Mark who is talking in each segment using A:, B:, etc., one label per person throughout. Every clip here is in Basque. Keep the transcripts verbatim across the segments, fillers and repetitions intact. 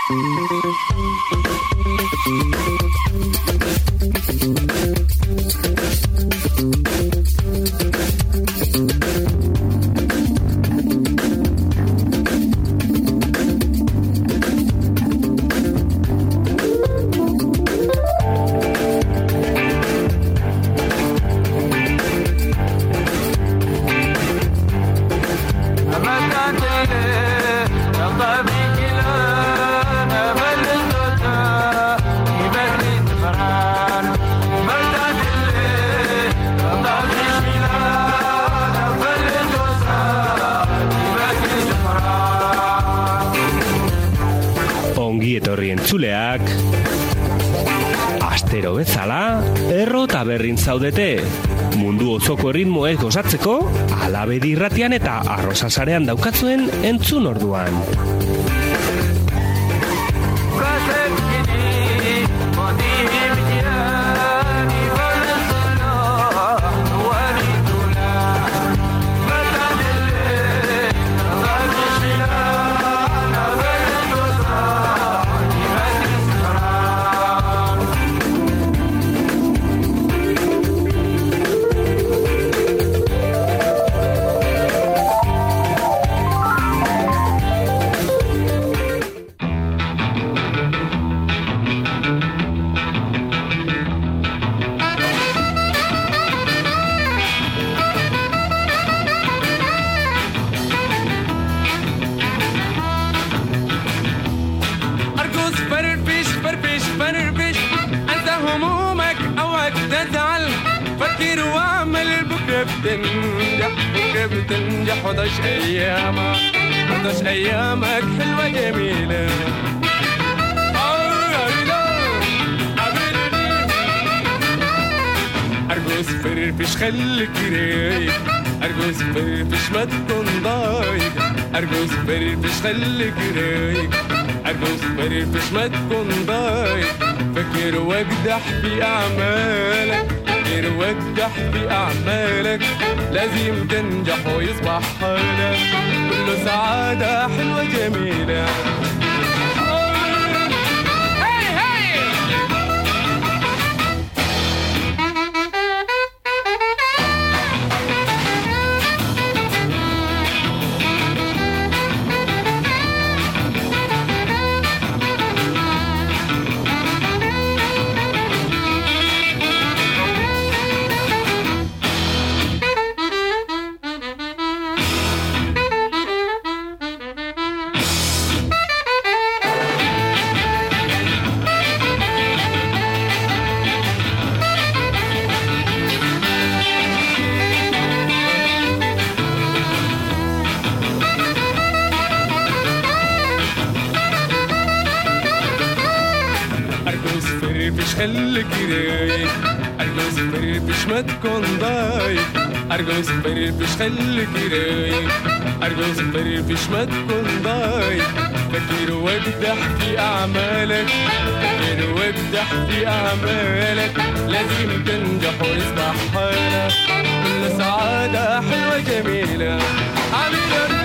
A: Entzuleak, astero bezala, erro eta berrin zaudete. Mundu osoko erritmoez gozatzeko, Alabedi irratian eta Arrosasarean daukatzuen entzun orduan.
B: بتنجح بتنجح وضش أيامك وضش أيامك حلوة جميلة أرجوز فرفش خليك رايق أرجوز فرفش ما تكون ضايق أرجوز فرفش خليك رايق أرجوز فرفش ما تكون ضايق فكر واجدح في أعمالك فكر واجدح في أعمالك لازم تنجح ويصبح حالك كله سعادة حلوة جميلة خليك رايق أرجوز فرفش ما تكون ضايق أرجوز فرفش خليك رايق أرجوز فرفش ما تكون ضايق فكر واجدح في أعمالك فكر واجدح في أعمالك لازم تنجح ويصبح حالك كل سعادة حلوة جميلة عميلة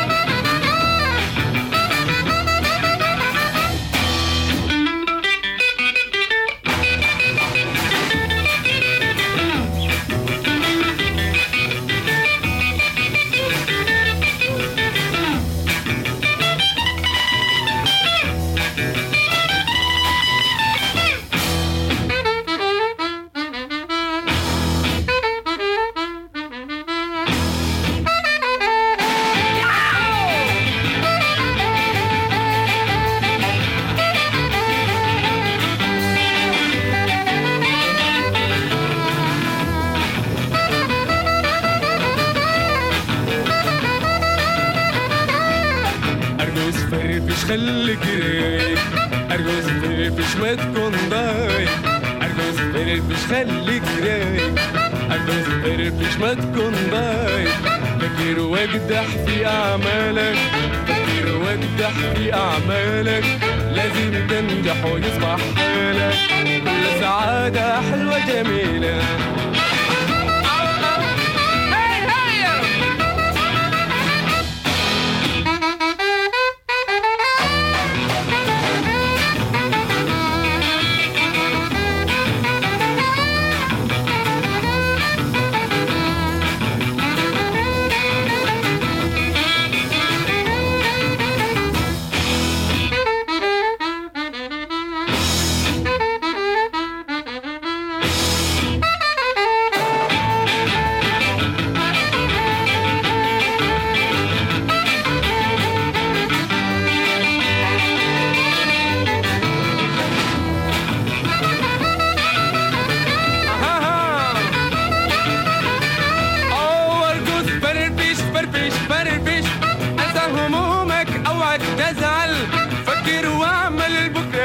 B: خليك رايق أرجوز فرفش ما تكون ضايق أرجوز فرفش خليك رايق أرجوز فرفش ما تكون ضايق فكر واجدح في أعمالك فكر واجدح في أعمالك لازم تنجح ويصبح حالك كل سعادة حلوة جميلة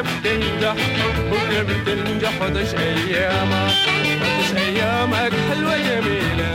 B: بتنجح بكرة بتنجح وتش أيامك وتش أيامك حلوة جميلة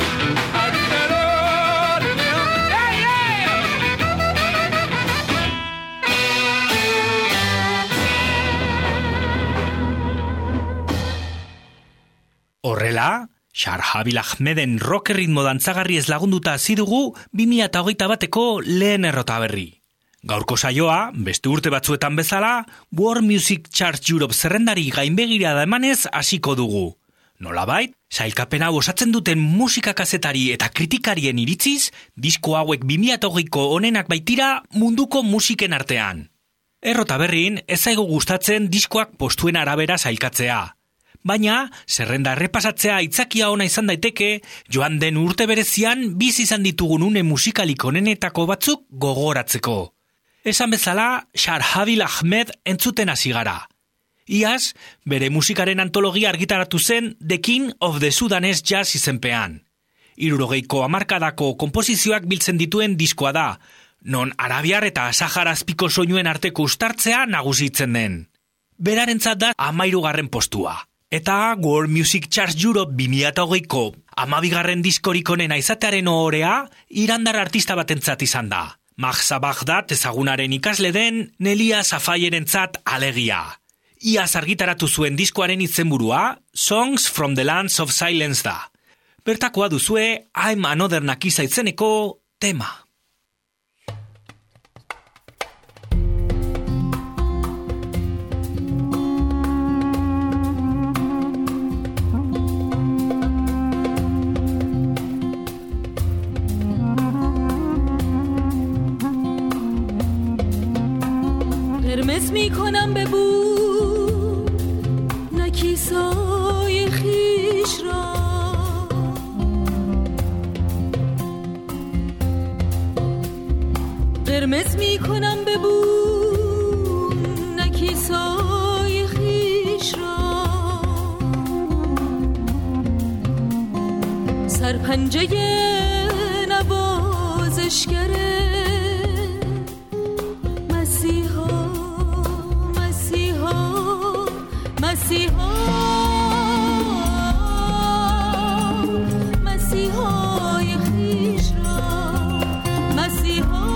C: Horrela, Sharhabil Ahmeden rock erritmo dantzagarri ez lagunduta hasi dugu bi mila hogeita bateko lehen errota berri. Gaurko saioa, beste urte batzuetan bezala, World Music Charts Europe zerrendari gainbegira da emanez hasiko dugu. Nolabait, sailkapena osatzen duten musika kazetari eta kritikarien iritziz, disko hauek bi mila hogeiko onenak baitira munduko musiken artean. Errota berrin, ez zaigu gustatzen diskoak postuen arabera sailkatzea. Baina, zerrenda errepasatzea aitzakia ona izan daiteke, joan den urte berezian bizi izan ditugun une musikalik onenetako batzuk gogoratzeko. Esan bezala, Sharhabil Ahmed entzuten hasi gara. Iaz, bere musikaren antologia argitaratu zen The King of the Sudanese Jazz izenpean. Hirurogeiko hamarkadako konposizioak biltzen dituen diskoa da, non arabiar eta saharazpiko soinuen arteko uztartzea nagusitzen den. Berarentzat da hamahirugarren postua. Eta World Music Charts Europe bi mila hogeiko hamabigarren diskorik onena izatearen ohorea irandar artista batentzat izan da. Mahsa Baghdad ezagunaren ikasle den Nelia Safayerentzat alegia. Iaz argitaratu zuen diskoaren izenburua Songs from the Lands of Silence da. Bertakoa duzue I'm Another Nakisa izeneko tema.
D: قرمز میکنم به بو نکیسای خیش را قرمز میکنم به بو نکیسای خیش را سرپنجه نوازشگره مسیحا مسیحای خیش را مسیحا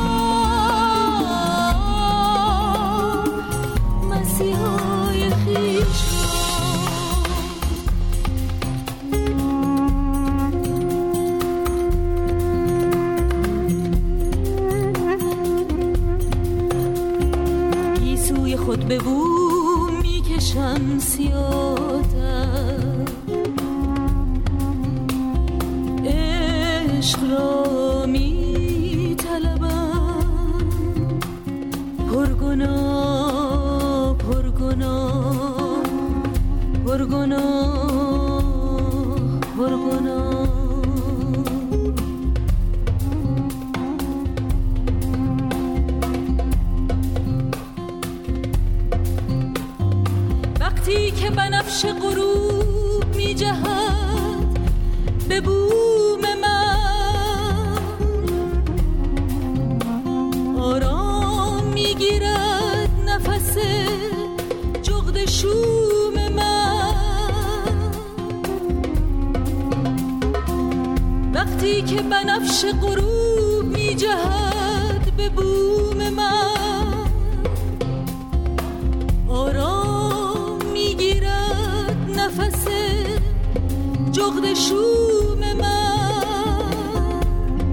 D: مسیحای خیش را گیسوی خود ببو شمسیاتم عشق را می طلبم پرگناه پرگناه پرگناه پرگناه که بنفش غروب می جهد به بوم من آرام می گیرد نفس جغد شوم من وقتی که بنفش غروب می جهد به بوم من آرام نفس جغد شوم من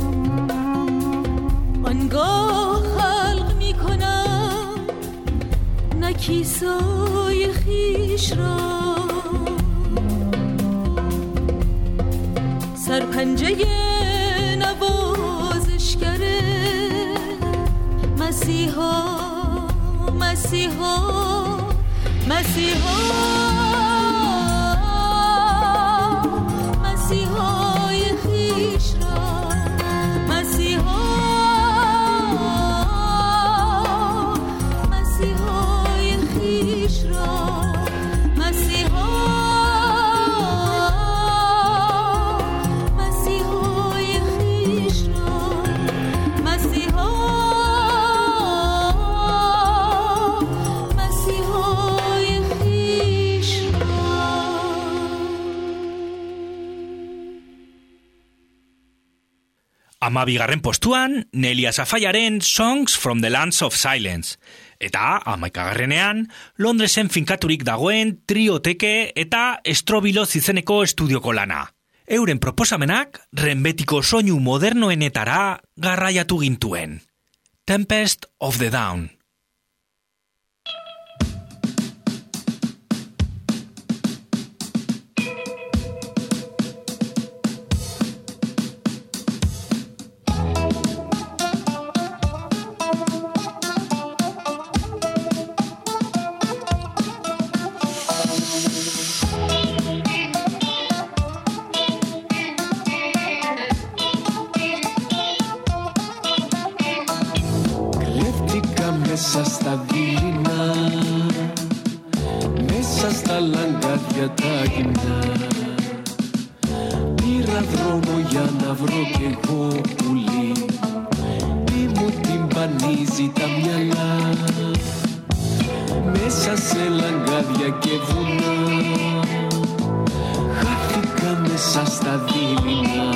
D: آنگاه خلق می کنم نکیسای خیش را سرپنجه نوازشگره مسیحا مسیحا مسیحا مسیحای خیش را مسیحا مسیحای خیش را مسیحا مسیحای خیش را مسیحا مسیحا
C: Amabigarren postuan, Nelia Safaiaren Songs from the Lands of Silence. Eta, amaikagarrenean, Londresen finkaturik dagoen Trioteke eta Estrobiloz izeneko estudioko lana. Euren proposamenak, renbetiko soinu modernoenetara garraiatu gintuen. Tempest of the Down.
E: Μέσα στα δειλινά, μέσα στα λαγκάδια τα γυμνά, πήρα δρόμο για να βρω κι εγώ πουλί, τι μου τυμπανίζει τα μυαλά, μέσα σε λαγκάδια και βουνά, χάθηκα μέσα στα δειλινά,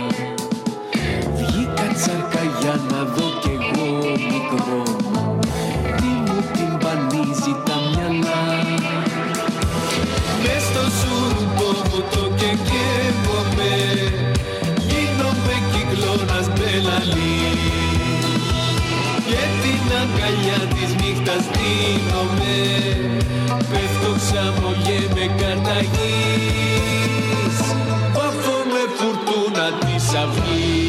E: βγήκα τσάρκα για να δω κι εγώ μικρό, τυμπανίζει τα μυαλά. Μες στο σουρμπό μου το και καίγομαι, γίνομαι κυκλώνας μπελαλή, και την αγκαλιά της νύχτας δίνομαι, πέφτω ξαμογέμαι καταγής, βάφομαι φουρτούνα της αυγής.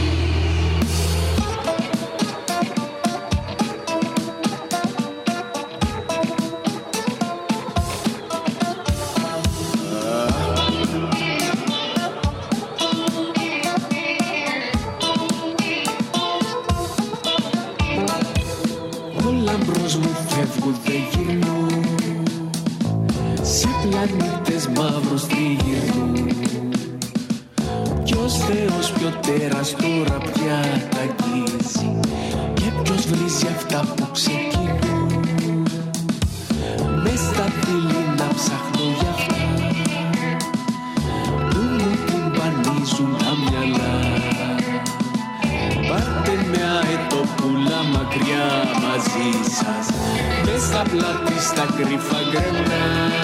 E: Δεν γυρνώ, σε πλανήτες μαύρους τριγυρνούν, ποιος Θεός πιο τέρας τώρα πια τα αγγίζει, και ποιος βρίζει αυτά που ξεκινούν, μες στα δειλινά ψάχνω για αυτά που μου τυμπανίζουν τα μυαλά. Πάρτε με αετοπούλα μακριά μαζί σας, μες στα πλάτη στα κρύφα γκρεμνά,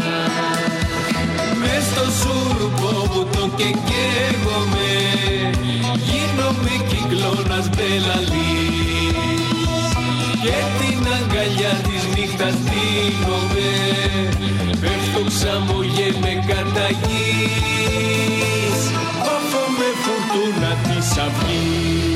E: μες στο σουρμπό μου το και καίγομαι, γίνομαι κυκλώνας μπελαλής, και την αγκαλιά της νύχτας δίνομαι, πέφτω ξαμογέμαι καταγής, βάφομαι φουρτούνα της αυγής.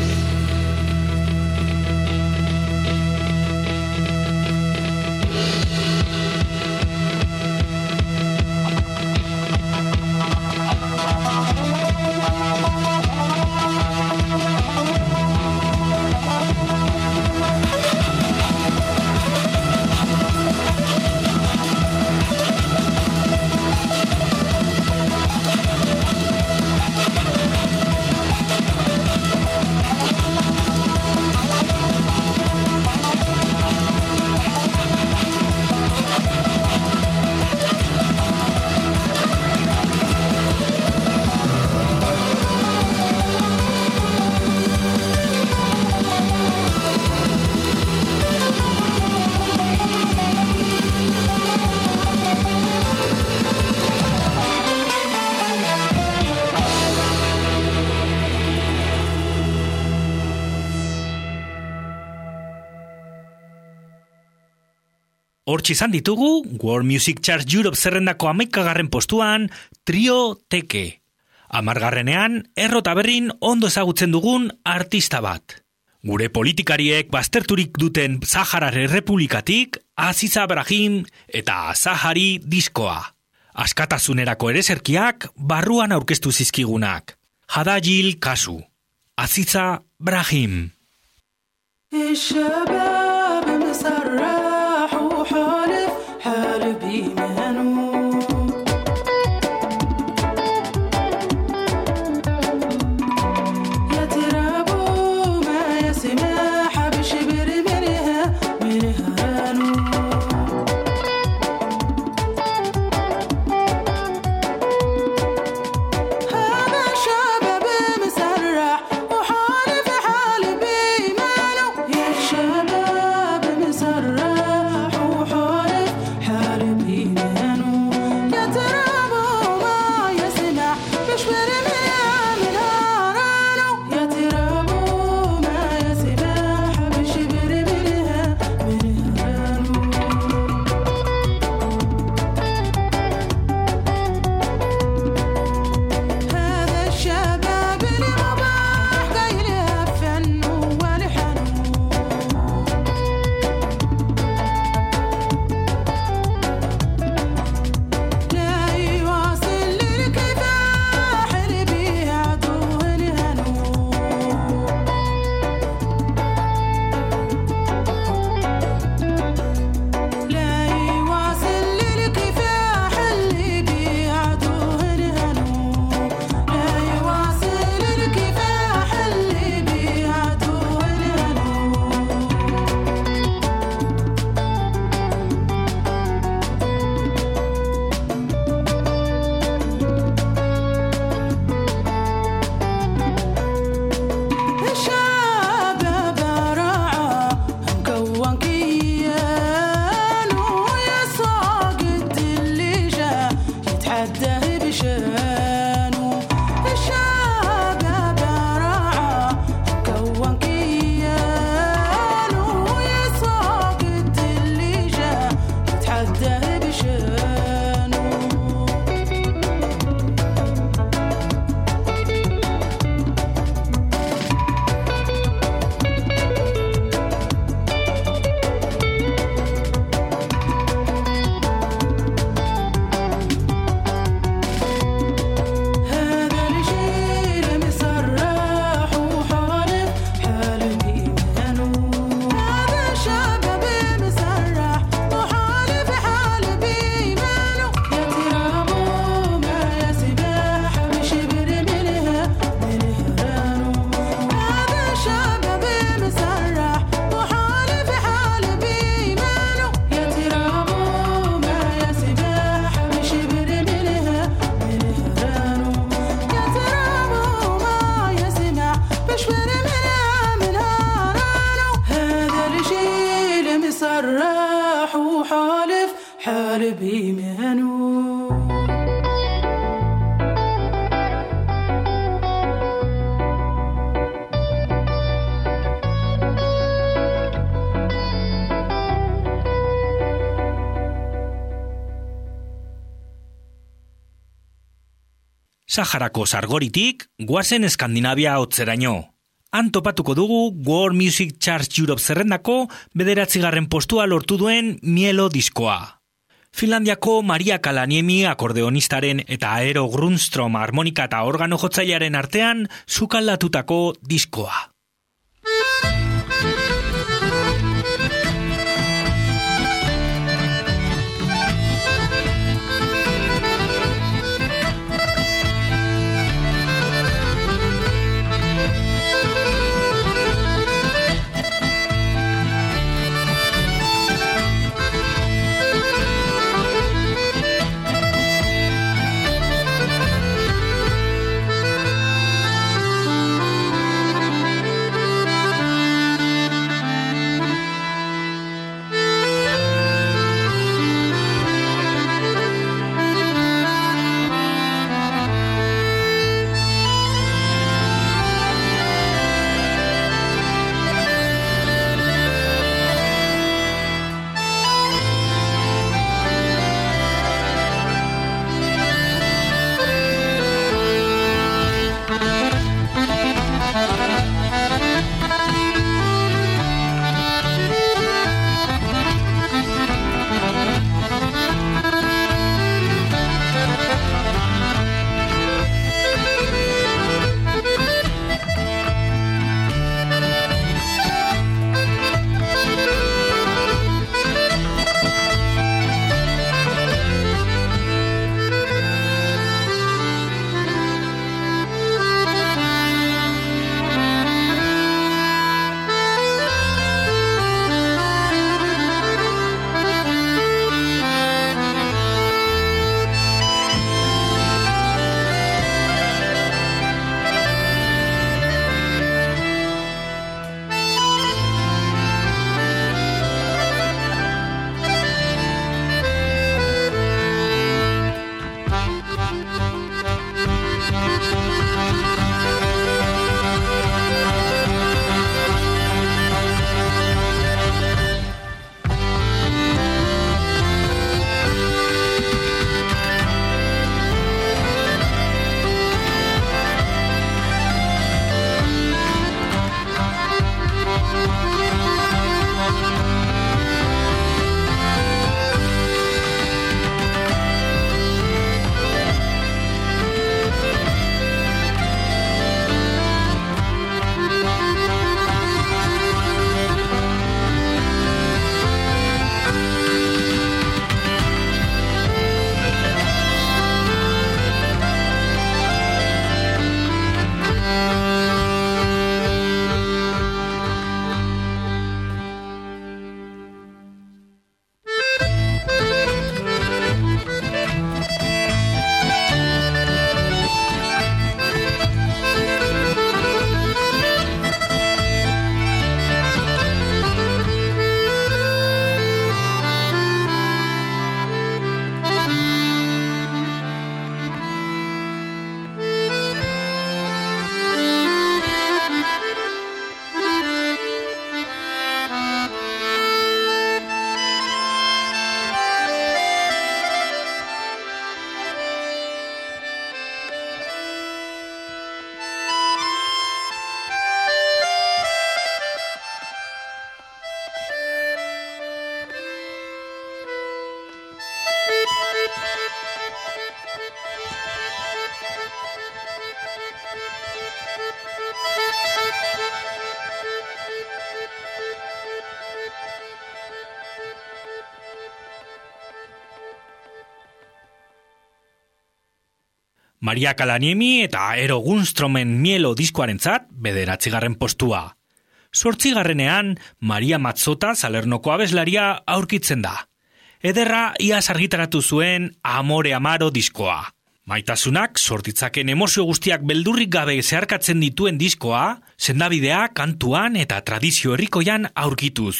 C: Hortxe izan ditugu, World Music Charts Europe zerrendako hamaikagarren postuan, Trioteke. Hamargarrenean, Errotaberrin ondo ezagutzen dugun artista bat. Gure politikariek bazterturik duten Saharar Errepublikatik, Aziza Brahim eta Sahari diskoa. Askatasunerako ereserkiak barruan aurkeztu zizkigunak. Hadajil kasu. Aziza Brahim.
F: الشباب مسرح وحالف حال بيمانه يترابوا ما يسمح بشبر منها منهانه هذا شباب مسرح وحالف مسرح وحالف حال بيمهنو
C: Saharako sargoritik, guazen Eskandinavia hotzeraino. Han topatuko dugu World Music Charts Europe zerrendako bederatzigarren postua lortu duen Mielo diskoa. Finlandiako Maria Kalaniemi akordeonistaren eta Aero Grundstrom harmonika eta organo jotzailearen artean sukaldatutako diskoa. Maria Kalaniemi eta Aero Grundstromen Mielo diskoarentzat bederatzigarren postua. Zortzigarrenean, Maria Mazzota Salernoko abeslaria aurkitzen da. Ederra iaz argitaratu zuen Amore Amaro diskoa. Maitasunak sortitzaken emozio guztiak beldurrik gabe zeharkatzen dituen diskoa, sendabidea kantuan eta tradizio herrikoian aurkituz.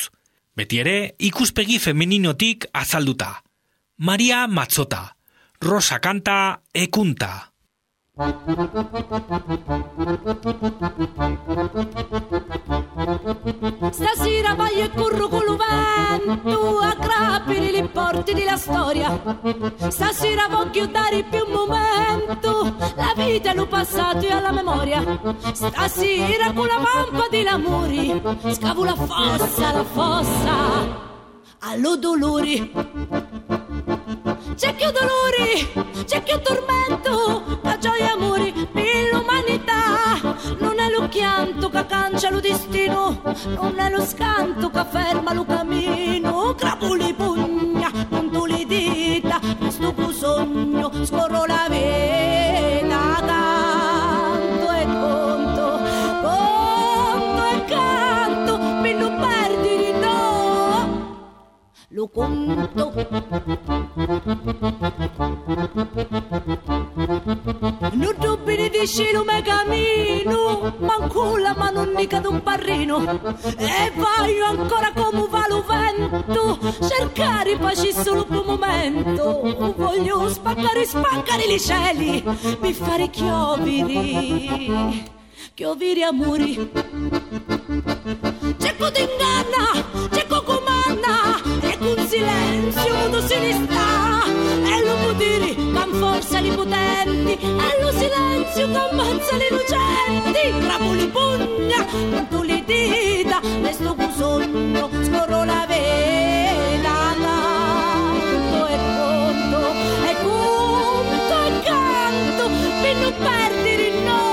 C: Beti ere, ikuspegi femeninotik azalduta. Maria Mazzota, Rosa canta e cunta.
D: Stasera vai e corro con lo vento a grappere le porte della storia. Stasera voglio dare più un momento, la vita l'ho passato e alla memoria. Stasera con la vampa dell'amore scavo la fossa, la fossa allo dolore. C'è più dolore, c'è più tormento, la gioia e amore per l'umanità. Non è lo chianto che cancia lo destino, non è lo scanto che ferma lo cammino. Cravo le pugna, conto le dita, resto con sogno, scorro la vita. Canto e conto, conto e canto, per non perdere no, lo conto. Non dubbi di discelo me cammino, manco la mano mica d'un parrino. E vai ancora come va lo vento, cercare pace solo per un momento. Voglio spaccare, spaccare i cieli, per fare chioviri, chioviri amori. C'è chi ti inganna, c'è chi comanda, e con silenzio muto se ne sta. E lo potere che forza li potenti, e lo silenzio che ammazza le innocenti. Cravo le pugna, conto le dita, resto con sogno, scorro la vita. Canto e conto, e conto e canto, per non perdere no.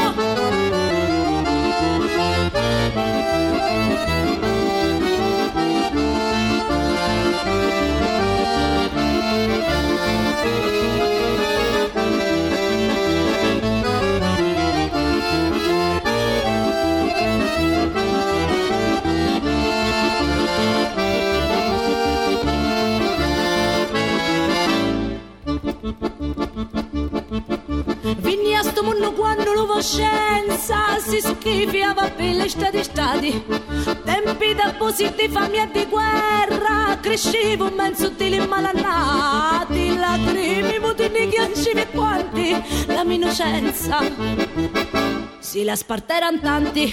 D: Vinni a sto mondo quando l'ovoscenza si schifiava per le stati stati. Tempi da positi, famiglia di guerra, crescevo in mezzo dei malannati. Lacrimi, mutini, ghiaccivi e quanti, la mia innocenza si la sparteran tanti.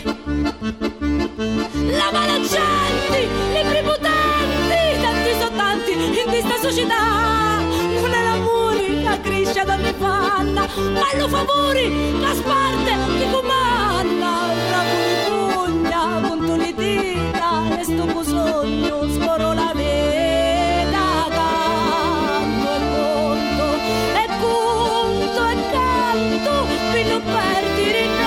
D: La mala gente, i prepotenti, tanti sono tanti in questa società. Non è l'amore che cresce da me fanna, ma lo favori, la sparte che comanda. Bravo di pugna, conto le dita, resto con sogno, scorro la vita. Canto e conto, e conto e canto, per non perdere no.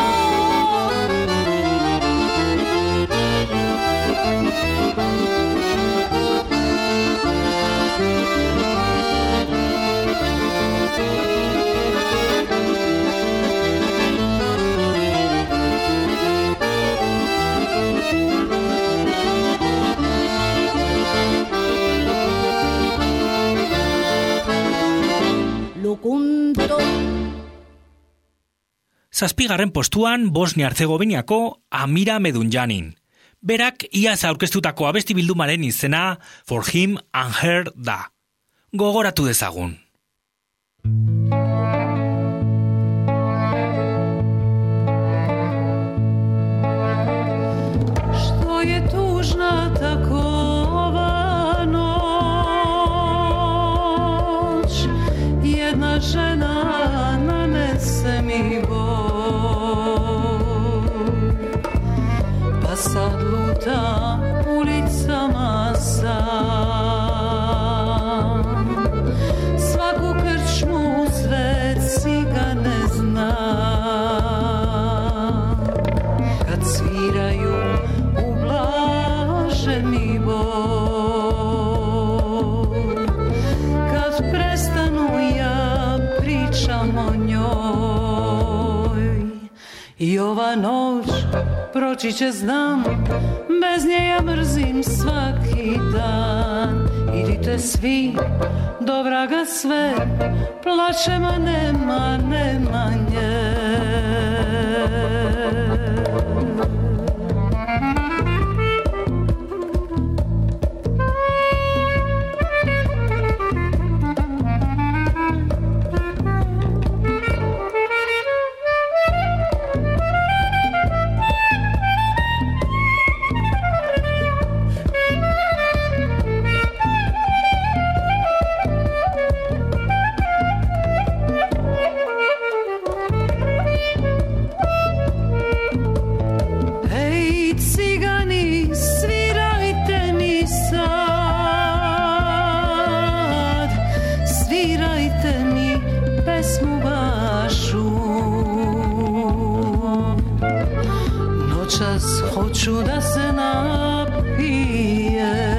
C: Zazpigarren postuan Bosnia-Herzegoviniako Amira Medunjanin. Berak iaz aurkeztutako abesti bildumaren izena For Him and Her da. Gogoratu dezagun.
F: Što je tužna takova noć, jedna žena nanese mi sad lutam ulicama sam, svaku krčmu svet cigane znam. Kad sviraju ublaže mi bol, kad prestanu ja pričam o njoj. I ova noć proći će znam, bez nje ja mrzim svaki dan. Idite svi, do vraga sve, plačem, a nema, nema nje. hoću da se napijem,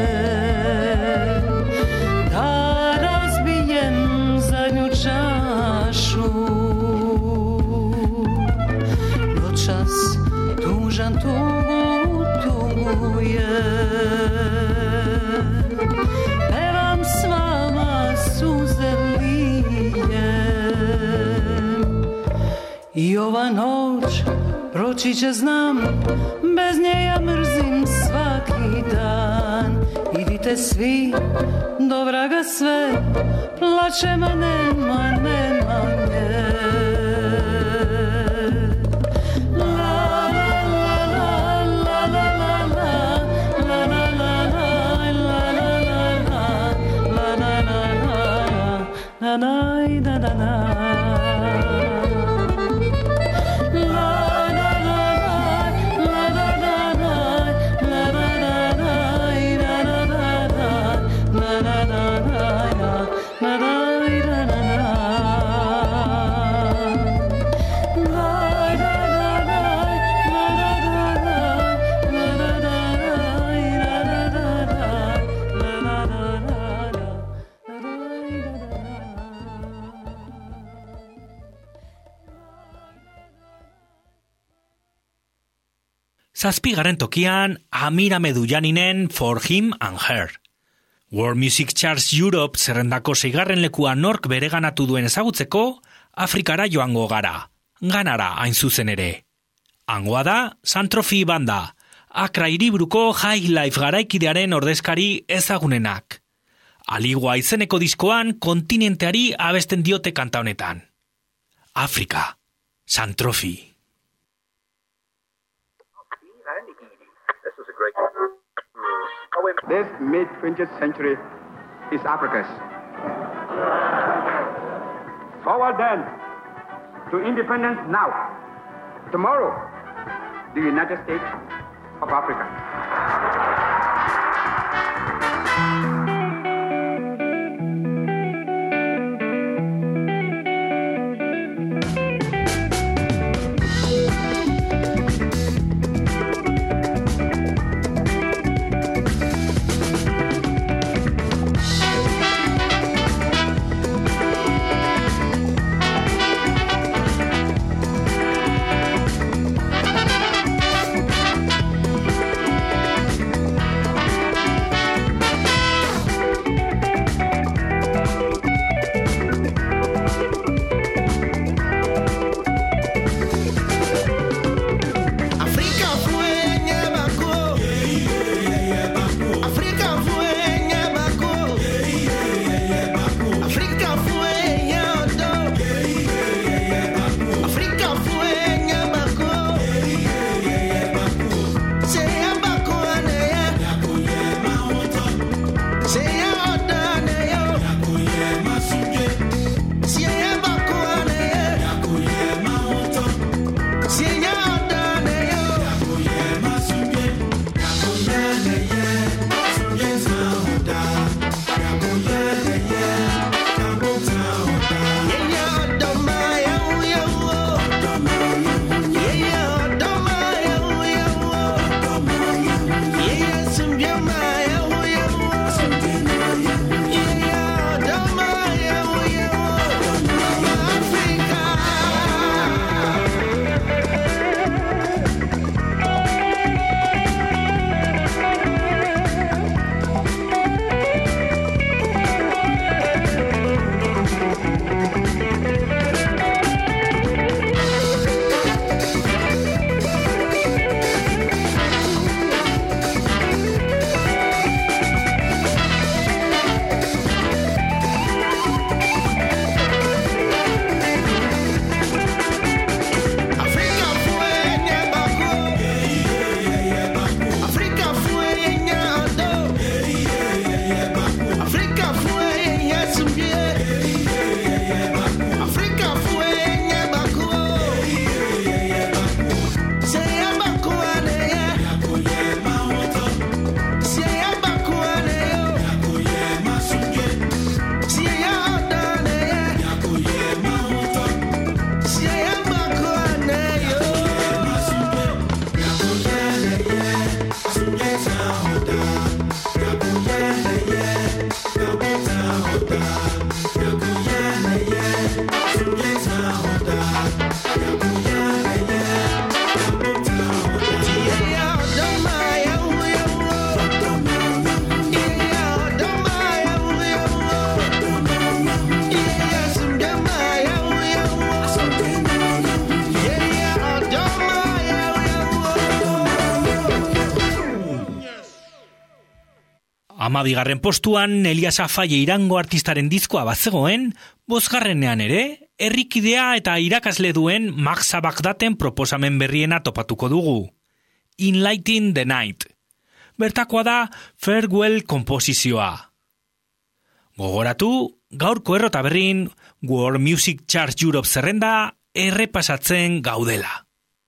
F: da razbijem zadnju čašu. Noćas tužan tugu tuguje, pevam s vama suze lijem. I ova noć proći će, znam, bez nje ja mrzim svaki dan. Idite svi, do vraga sve, plače ma nema, nema nje. Na na na na na.
C: Zazpigaren tokian, Amira Medujaninen For Him and Her. World Music Charts Europe zerrendako seigarren lekua nork bereganatu duen ezagutzeko, Afrikara joango gara, Ganara hain zuzen ere. Hangoa da, Santrofi banda, Akra hiriburuko High Life garaikidearen ordezkari ezagunenak. Aligua izeneko diskoan kontinenteari abesten diote kanta honetan. Afrika, Santrofi.
G: This mid-twentieth century is Africa's. Forward then to independence now. Tomorrow, the United States of Africa.
C: Amabigarren postuan Elias Afaye Irango artistaren diskoa bazegoen, bosgarrenean ere, herrikidea eta irakasle duen Maxa Bagdaten proposamen berriena topatuko dugu. Enlighten the Night. Bertakoa da Farewell komposizioa. Gogoratu, gaurko errota berrin World Music Chart Europe zerrenda errepasatzen gaudela.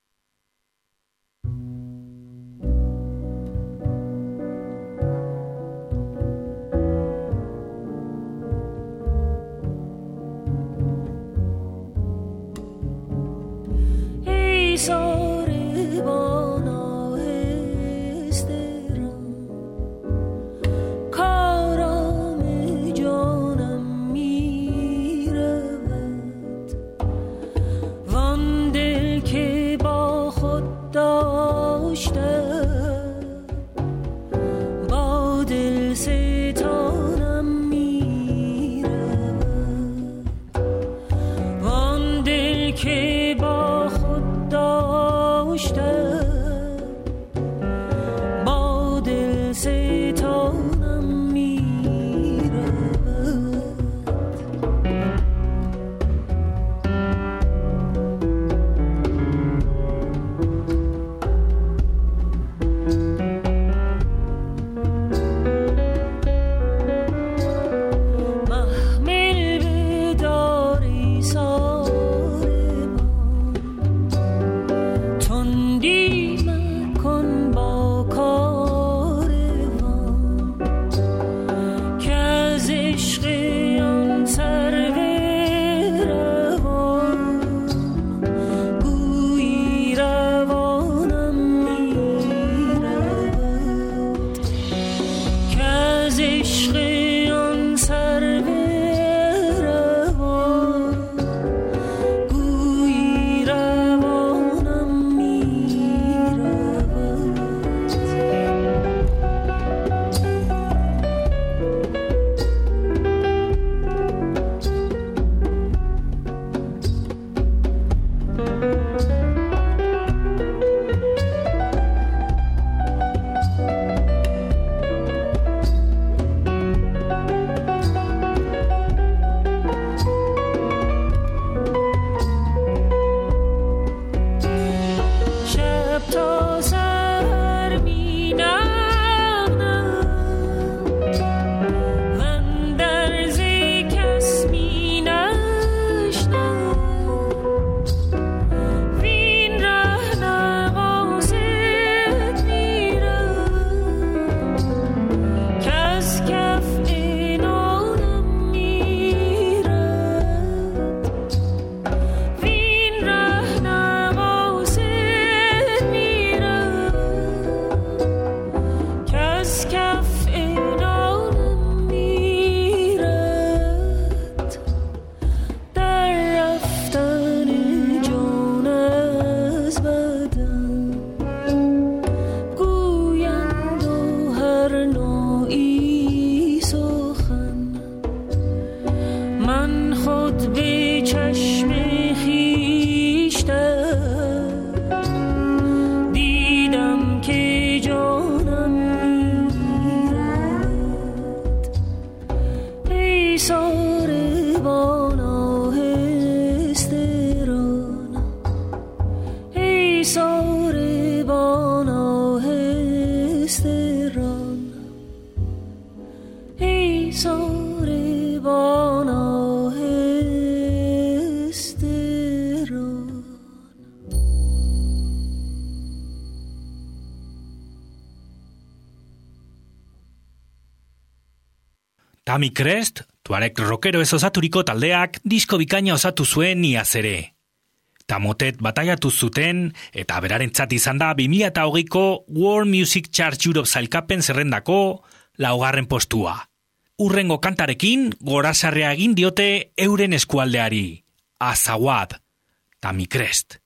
C: Tammy Crest, Tuareg rockero ez osaturiko taldeak disko bikaina osatu zuen iaz ere. Tamotet bataiatu zuten eta berarentzat izan da bi mila hogeiko World Music Chart Europe sailkapen zerrendako laugarren postua. Urrengo kantarekin gorasarrea egin diote euren eskualdeari. Azawad, Tammy Crest.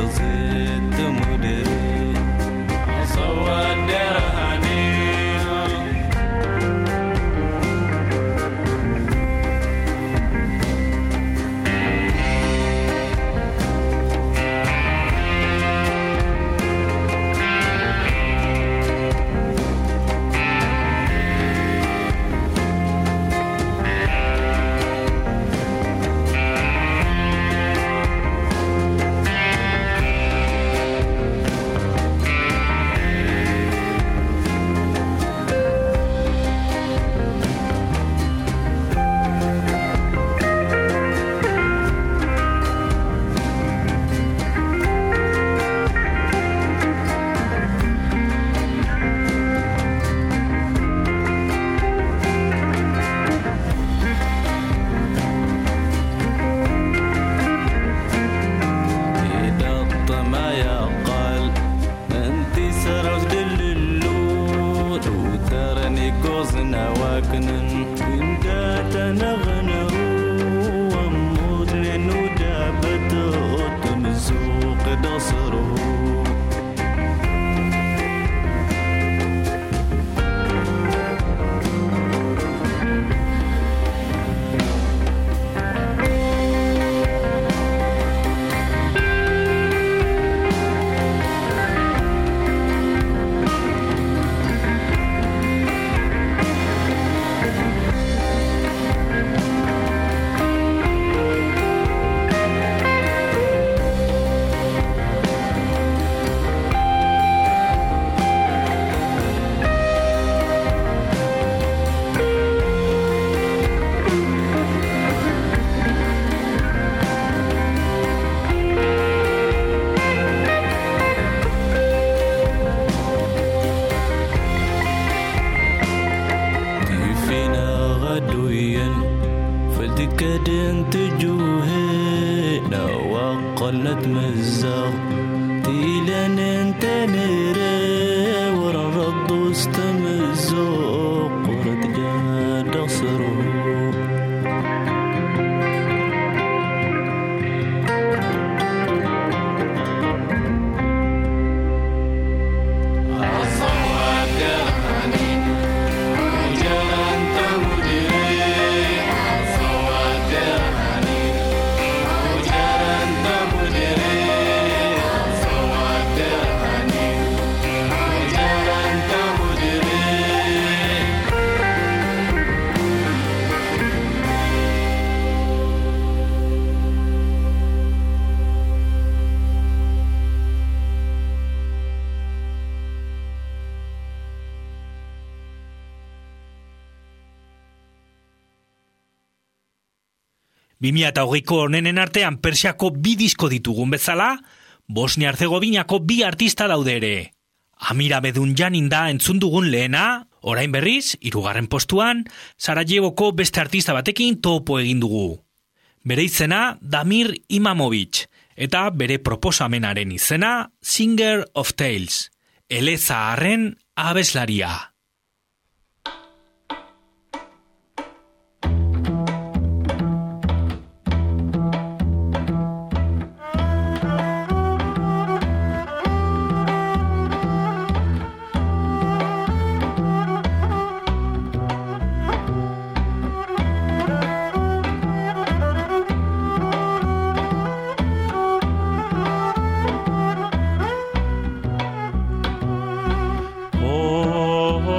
E: قلت مزاق تيلان انت نرى ورا الرد استمزق قرد جاد اصره
C: bi mila hogeiko onenen artean Persiako bi disko ditugun bezala, Bosnia-Herzegovinako bi artista daude ere. Amira Bedunjanin da entzun dugun lehena, orain berriz, hirugarren postuan, Sarajevoko beste artista batekin topo egin dugu. Bere izena Damir Imamovic, eta bere proposamenaren izena Singer of Tales, elezaharren abeslaria.
E: Oh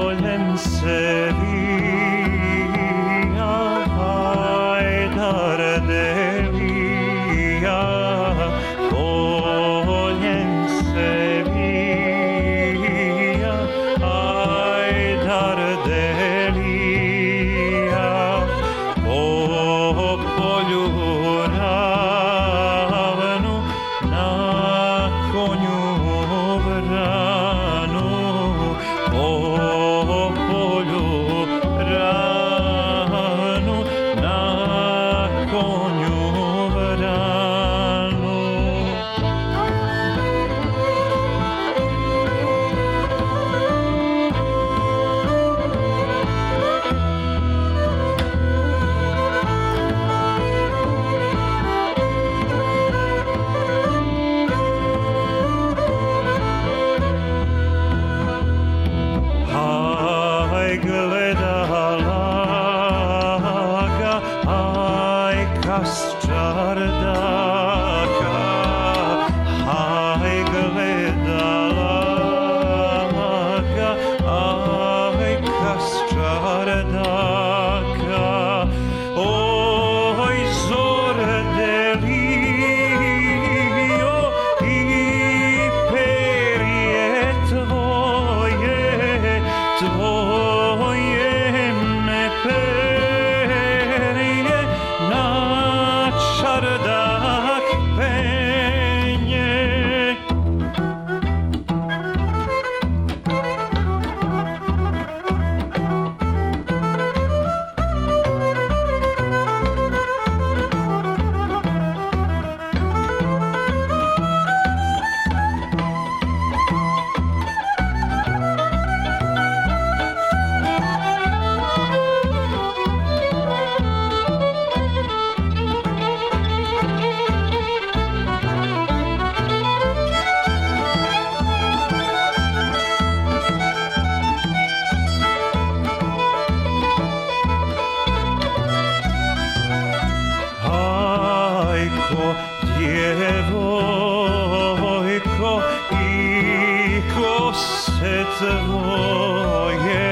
H: tvoje,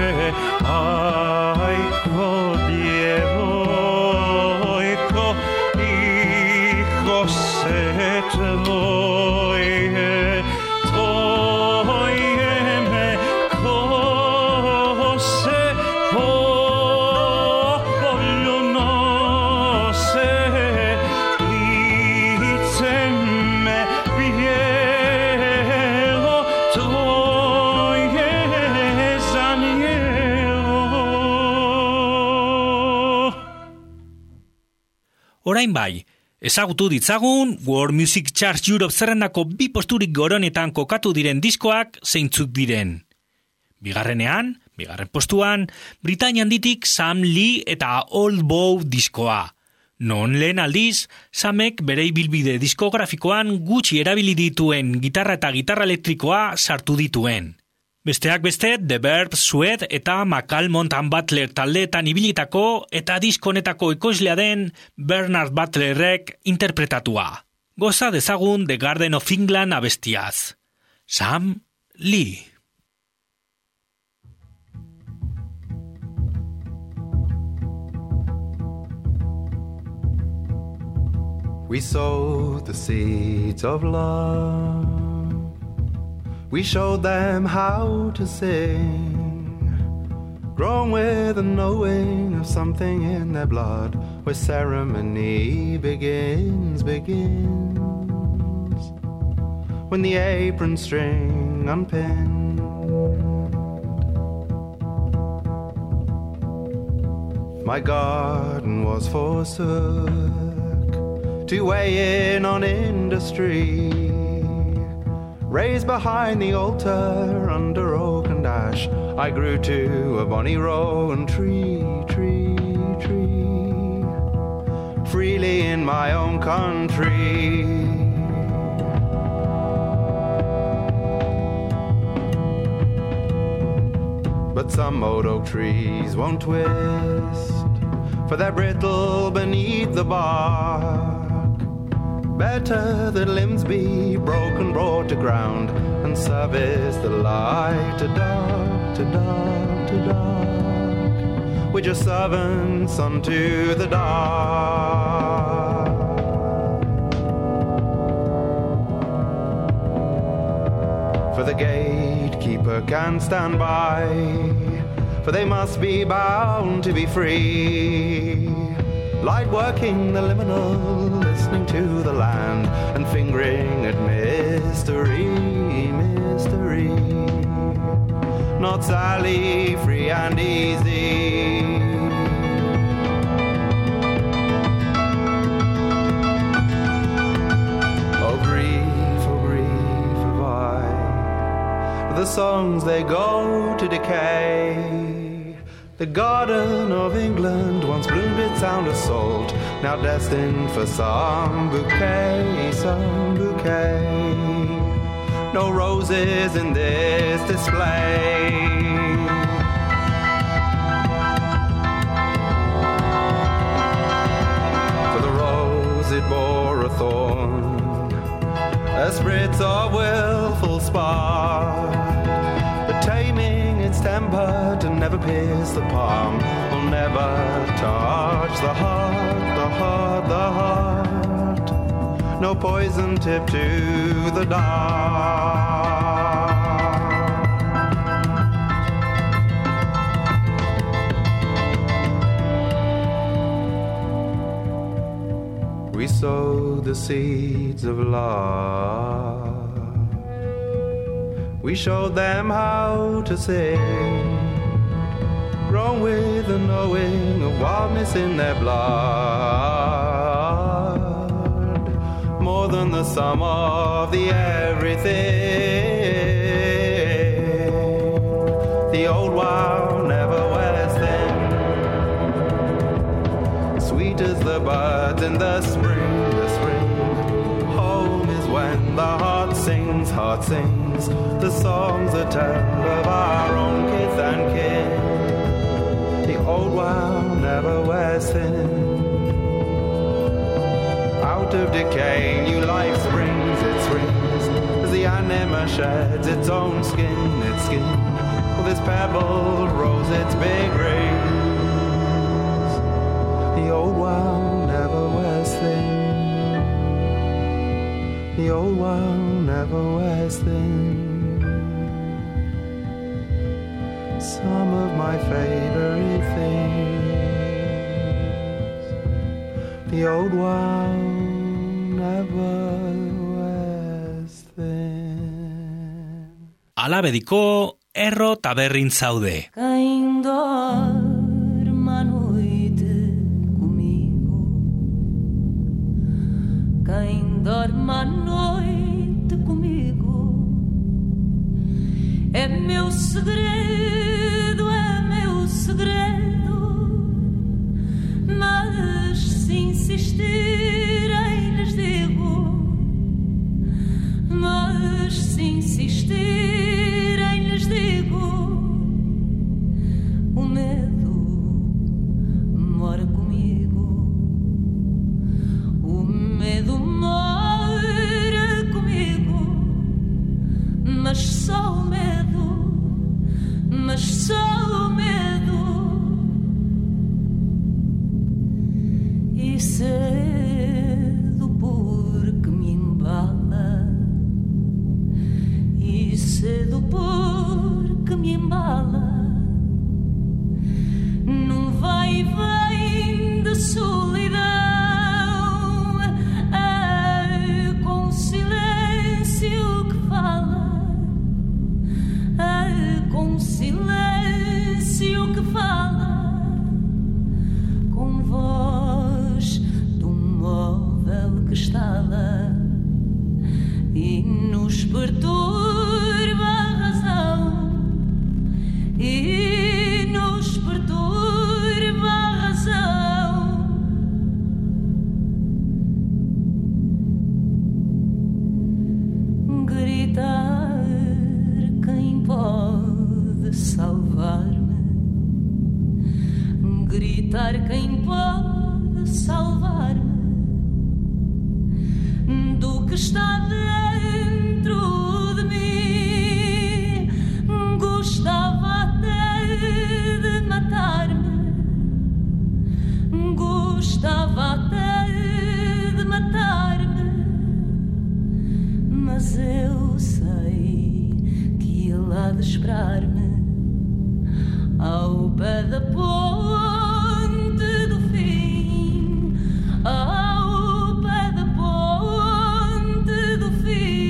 H: ajko djevojko, i kose tvoje, tvoje me kose po polju nose, lice me bijelo, tvoje zanijelo.
C: Orain bai, ezagutu ditzagun World Music Charts Europe zerrendako bi posturik goronetan kokatu diren diskoak zeintzuk diren. Bigarrenean, bigarren postuan, Britainia handitik Sam Lee eta Old Bow diskoa. Non lehen aldiz, Samek bere ibilbide diskografikoan gutxi erabili dituen gitarra eta gitarra elektrikoa sartu dituen. Besteak beste, The Verb, Sweat eta McCall Mountain Butler taldeetan ibilitako eta diskonetako ekoizlea den Bernard Butlerrek interpretatua. Goza dezagun The Garden of England abestiaz. Sam Lee.
I: We sowed the seeds of love. We showed them how to sing, grown with a knowing of something in their blood, where ceremony begins, begins. When the apron string unpinned, my garden was forsook to weigh in on industry. Raised behind the altar under oak and ash, I grew to a bonny rowan tree, tree, tree, freely in my own country. But some old oak trees won't twist, for they're brittle beneath the bark. Better that limbs be broken, brought to ground, and service the light to dark, to dark, to dark. We're just servants unto the dark. For the gatekeeper can stand by, for they must be bound to be free. Light working the liminal, listening to the land, and fingering at mystery, mystery. Not Sally, free and easy. Oh grief, oh grief of I, the songs they go to decay. The Garden of England once bloomed its sound assault, now destined for some bouquet, some bouquet. No roses in this display. For the rose it bore a thorn, a spritz of willful spark, but taming its temper to never pierce the palm, will never touch the heart, the heart, the heart. No poison tip to the dark. We sowed the seeds of love. We showed them how to sing, grown with the knowing of wildness in their blood, more than the sum of the everything. The old wow never wears thin, sweet as the buds in the spring, the spring. Home is when the heart sings, heart sings the songs that tell of our own kith and kin. The old wow never wears thin. Out of decay, new life springs, it springs. as the anima sheds its own skin, its skin. Well, this pebble rolls its big rings. The old one never wears thin. The old one never wears thin. Some of my favorite things. The old one never wears thin.
C: Alabediko erro taberrin zaude.
F: Quem dorme à noite comigo, quem dorme à noite comigo, é meu segredo, é meu segredo, mas se insistirem lhes digo, mas se insistirem lhes digo, o medo mora comigo, o medo mora comigo, mas só o medo, mas só o medo. E cedo porque me embala, e cedo porque me embala, num vai e vem de solidão, é com silêncio que fala, é com silêncio que fala, com voz de um móvel que estala e nos perturba a razão, e nos perturba a razão. Gritar quem pode salvar-me, gritar quem pode salvar-me do que está dentro de mim. Gostava até de matar-me, gostava até de matar-me, mas eu sei que ele há de esperar-me ao pé da ponte do fim, ao pé da ponte do fim.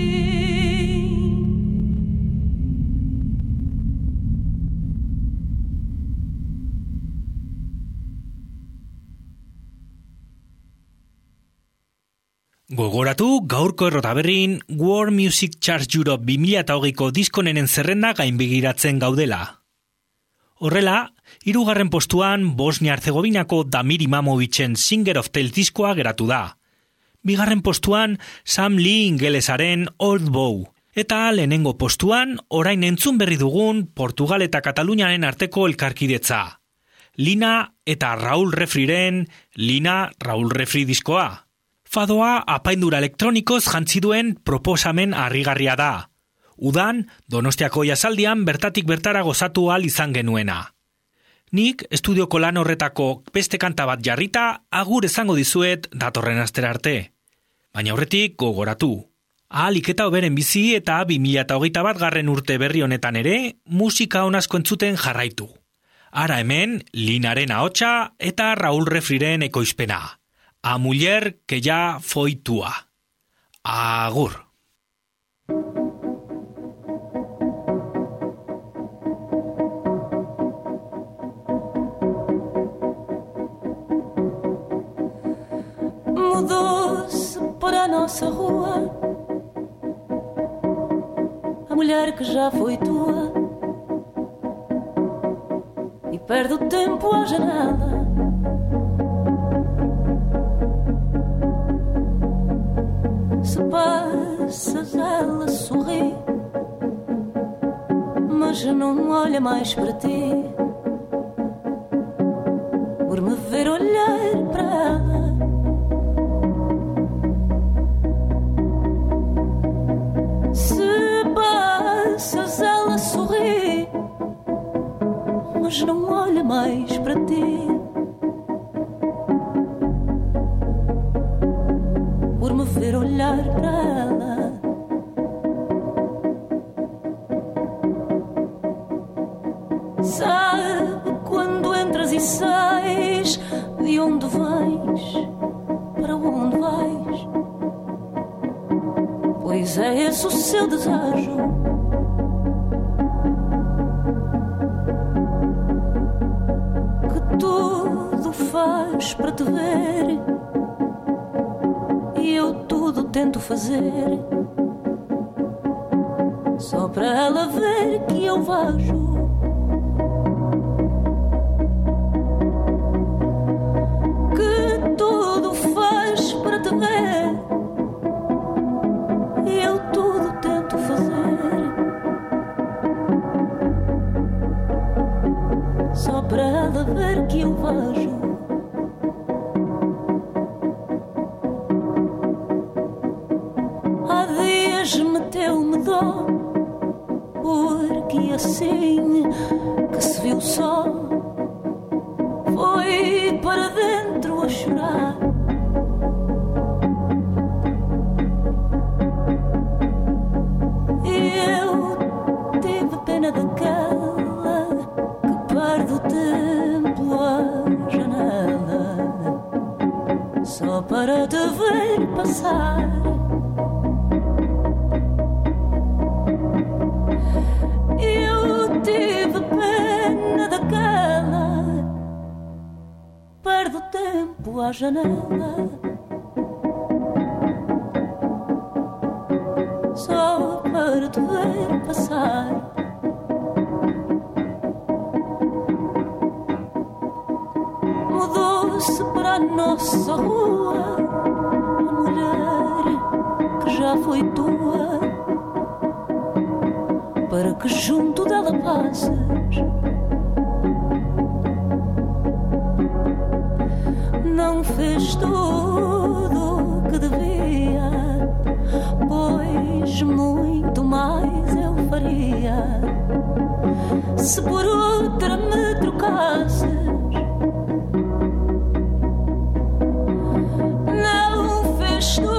C: Gogoratu gaurko errotaberrin World Music Charts Europe bi mila hogeiko diskonenen zerrenda gainbegiratzen gaudela. Horrela, hirugarren postuan Bosnia-Herzegovinako Damir Imamovicen Singer of Tales diskoa geratu da. Bigarren postuan Sam Lee ingelesaren Old Bow. Eta lehenengo postuan orain entzun berri dugun Portugal eta Kataluniaren arteko elkarkidetza. Lina eta Raul Refriren Lina Raul Refri diskoa. Fadoa apaindura elektronikoz jantzi duen proposamen harrigarria da. Udan, Donostiako Jasaldian bertatik bertara gozatu ahal izan genuena. Nik estudioko lan horretako beste kanta bat jarrita agur esango dizuet datorren astera arte. Baina aurretik gogoratu. Ahalik eta hoberen bizi eta bi mila hogeita bat garren urte berri honetan ere musika onazko entzuten jarraitu. Ara hemen Linaren ahotsa eta Raul Refriren ekoizpena. A muller que ya foi tua. Agur.
F: Mudou-se para a nossa rua a mulher que já foi tua e perde o tempo à janela. Se passas, ela sorri, mas não olha mais para ti, por me ver olhar para ela.
J: vez não olha mais para ti. Por me ver olhar para ela. Sabe quando entras e sais, de onde vais, para onde vais? Pois é esse o seu desejo. Que tudo faz para te ver, e eu tudo tento fazer, só para ela ver que eu vejo. Que tudo faz para te ver, e eu tudo tento fazer, só para ela ver que eu vejo. Há dias meteu-me dó, porque assim que se viu só, foi para dentro a chorar. E eu tive pena daquela que perde o tempo à janela, só para te ver passar. Eu tive pena daquela, perde o tempo à janela, só para te ver passar. Mudou-se para a nossa rua a mulher que já foi tua, para que junto dela passes. Não fez tudo o que devia, pois muito mais eu faria se por outra me trocasses. Não fez tudo